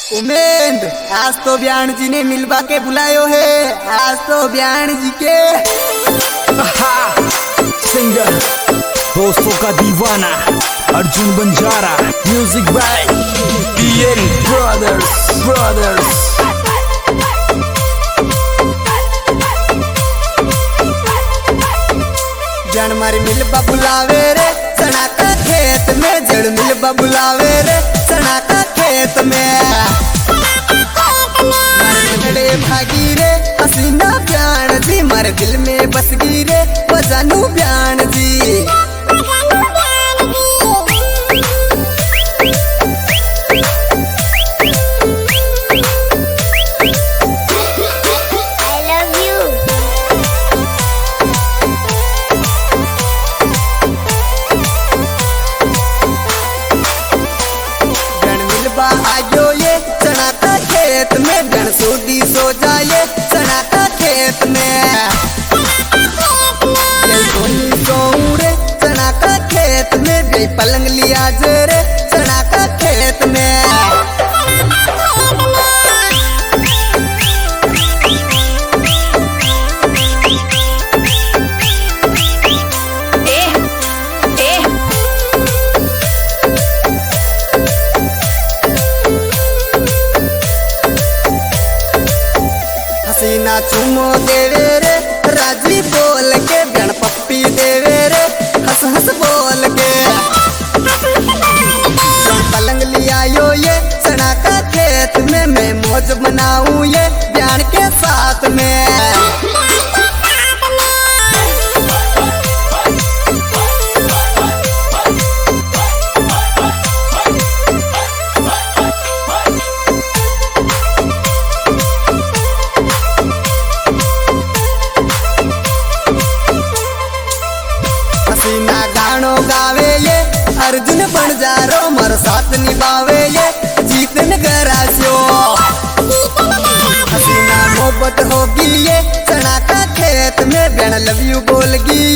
उमेंद आज तो ब्याण जी ने मिलवा के बुलायो है। आज तो ब्याण जी के सिंगर दोस्तों का दीवाना Arjun Banjara, music by TN brothers. जड़ मारी मिलवा बुलावे रे चना का खेत में, जड़ मिलवा बुलावे रे चना का खेत में। मारे भागी रे हसीना ब्याण जी, मारे दिल में बस गी रे वो जानू ब्याण जी। आयो ये चना का खेत में, गण सूदी सो जाए चना का खेत में। रे चना का खेत में गई पलंग लिया रे चना का खेत में। हसीना चुमो देवे रे राजी बोल के, गण पप्पी देवे रे हंस हंस बोल के। पलंग लिया यो ये चना का खेत में, मैं मौज बनाऊं ये ब्याण के साथ में। हसीना गानो गावे ये अर्जुन बंजारो, मर साथ निभावे ये जीतन गरासियो। हसीना मोहब्बत होगी ये चना का खेत में, गण लव यू बोलगी